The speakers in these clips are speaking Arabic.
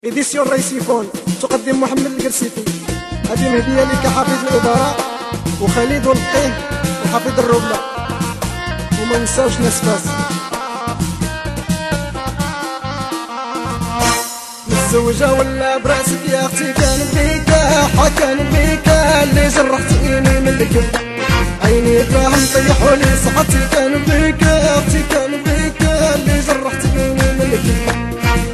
إديسيون ريسيفون تقدم محمد القرسيفي. هذه مهدية لك حافظ الإدارة وخالد والقيه وحافظ الرملة، وما نساوش ناس فاس. متزوجة ولا براسك يا أختي، كان بيك حكان بيك اللي جرحتيني من الكبد، عيني فاهم طيحولي صحتي، كان بيك يا أختي كان بيك اللي جرحتيني من الكبد.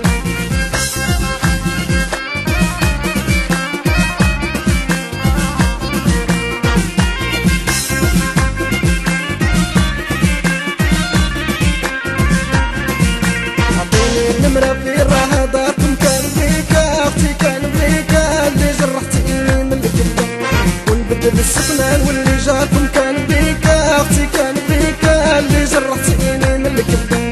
نمرة في الراها داركم، كان بيك اختي كان بيك اللي جرحتيني من الكبدة، ونبدل السكنان واللي جاكم، كان بيك اختي كان بيك اللي جرحتيني من الكبدة.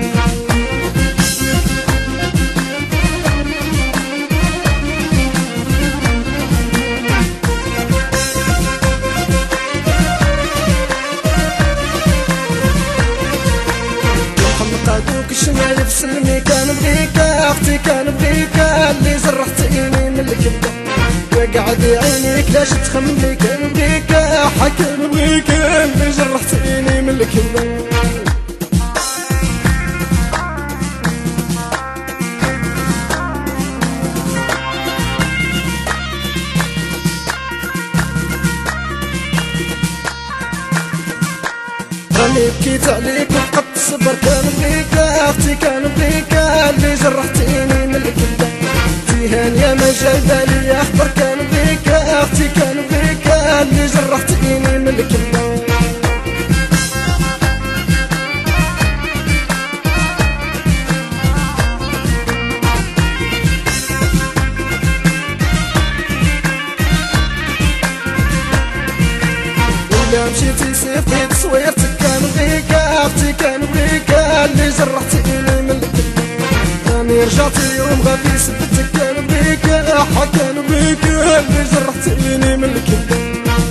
قادوك الشمال في سلمي، كان بيك اختي كان بيك اللي جرحتيني من الكبدة، وقعد عينيك لاش تخمي، كان بيك حكم بيك اللي جرحتيني من الكبدة. راني بكيت عليك وفقدت الصبر، كان بيك اختي كان بيك اللي جرحتيني من الكبدة، تيهان يا ما جاي بالي يا خبر، كان بيك اختي كان بيك اللي جرحتيني من الكبدة. ولا مشيتي سيفي تصويرتك، كان بيك اختي كان بيك اللي جرحتيني من الكبدة، راني رجعت اليوم غادي سبتك، كان بيك كان بيك اللي جرحتيني من الكبدة.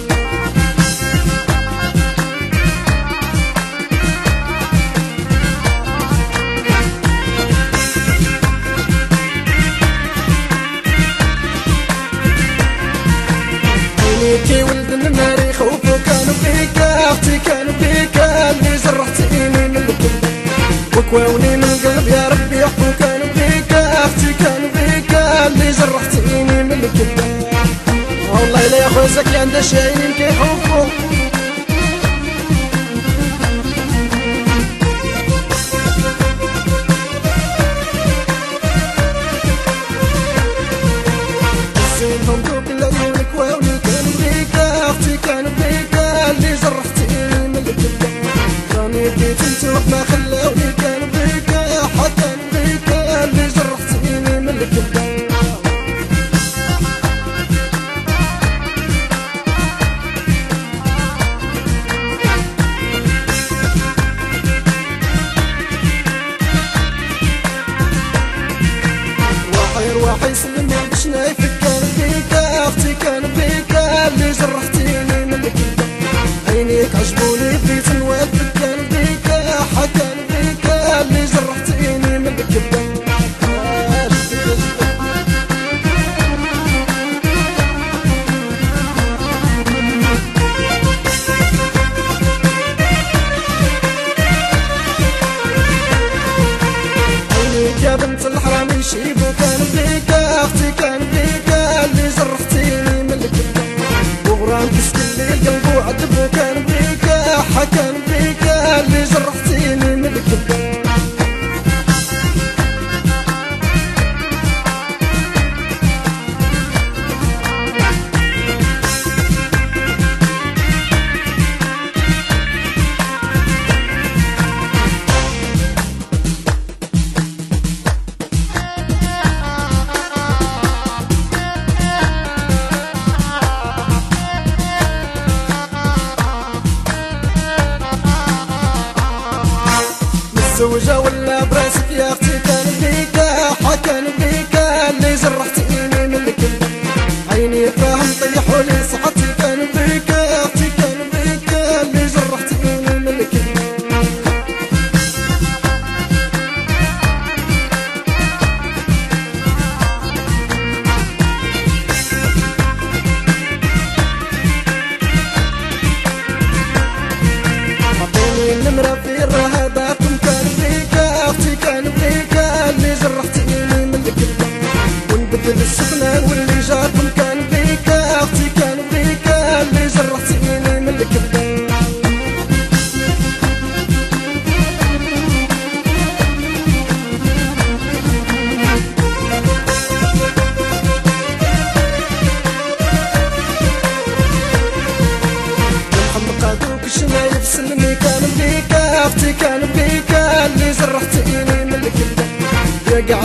عينيكي ولد النار يخوفو، كان بيك اختي كان بيك اللي جرحتيني من الكبدة، وكواوني من القلب يا ربي يحفو، كان بيك اختي كان بيك اللي جرحتيني من الكبدة. والله لا يا خويا زكي عندها شايين كيحوفو. زينهم دوك العيون كواوني، كان بيك اختي كان بيك اللي جرحتيني من الكبدة، راني بكيت نتوب ما خلاوني، كان بيك حكان بيك اللي جرحتيني من الكبدة. واحد يسلم باش نايفك، كان بيك اختي كان بيك اللي جرحتيني من الكبدة، عينيك عجبوني بغيت نوافق، كان بيك حكان بيك اللي جرحتيني من الكبدة. عينيك يا بنت الحرام يشيبو، كان بيك اختي كان بيك اللي جرحتيني من الكبدة، وغرام كسكلي القلب وعذبو، كان بيك حكان بيك اللي جرحتيني من الكبدة. متزوجة ولا براسك يا اختي، كان بيك حكان بيك اللي جرحتيني من الكبدة، عيني فاهم طيحولي صحتي، كان بيك اختي كان بيك اللي جرحتيني من الكبدة.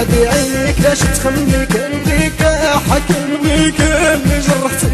بعد عينيك لاش تخمي كان بيك حكم بيك اللي جرحت